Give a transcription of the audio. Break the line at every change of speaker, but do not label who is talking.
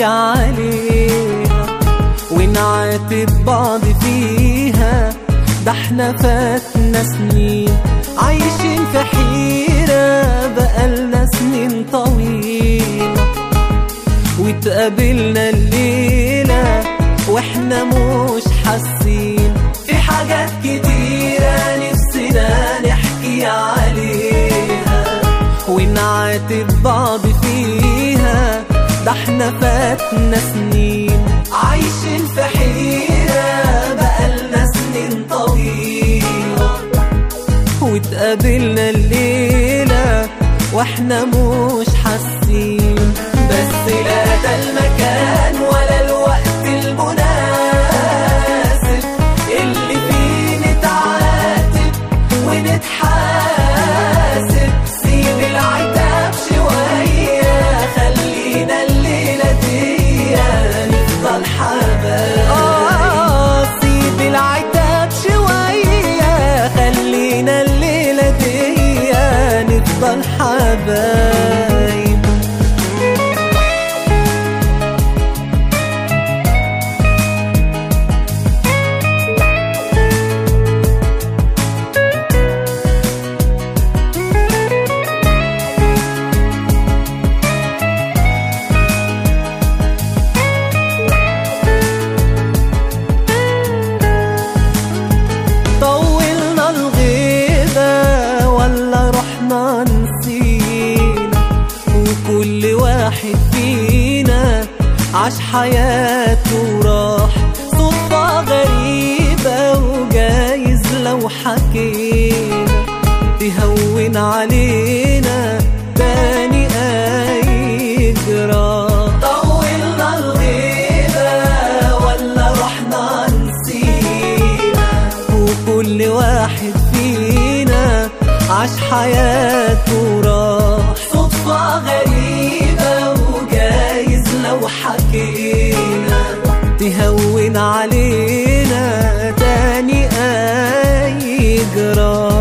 نحكي عليها ونعاتب بعض فيها، ده احنا فاتنا سنين عايشين في حيرة بقالنا سنين طويلة، واتقابلنا الليلة واحنا مش حاسين. في حاجات كتيرة نفسنا نحكي عليها ونعاتب بعض فيها، ده احنا فاتنا سنين عايشين في حيرة بقالنا سنين طويلة، واتقابلنا الليلة واحنا مش حاسين. بس لا ده المكان ولا الوقت المناسب اللي فيه نتعاتب ونتحاسب. سيب العتاب شوية خلينا الليلة دي نفضل حبايب. سيب العتاب شوية خلينا الليلة دي نفضل حبايب. وكل واحد فينا عاش حياته وراح، صدفة غريبة وجايز لو حكينا تهون علينا تاني أي جراح. طولنا الغيبة ولا رحنا نسينا، وكل واحد فينا عاش حياته وراح، صدفة غريبة وجايز لو حكينا تهون علينا تاني أي جراح.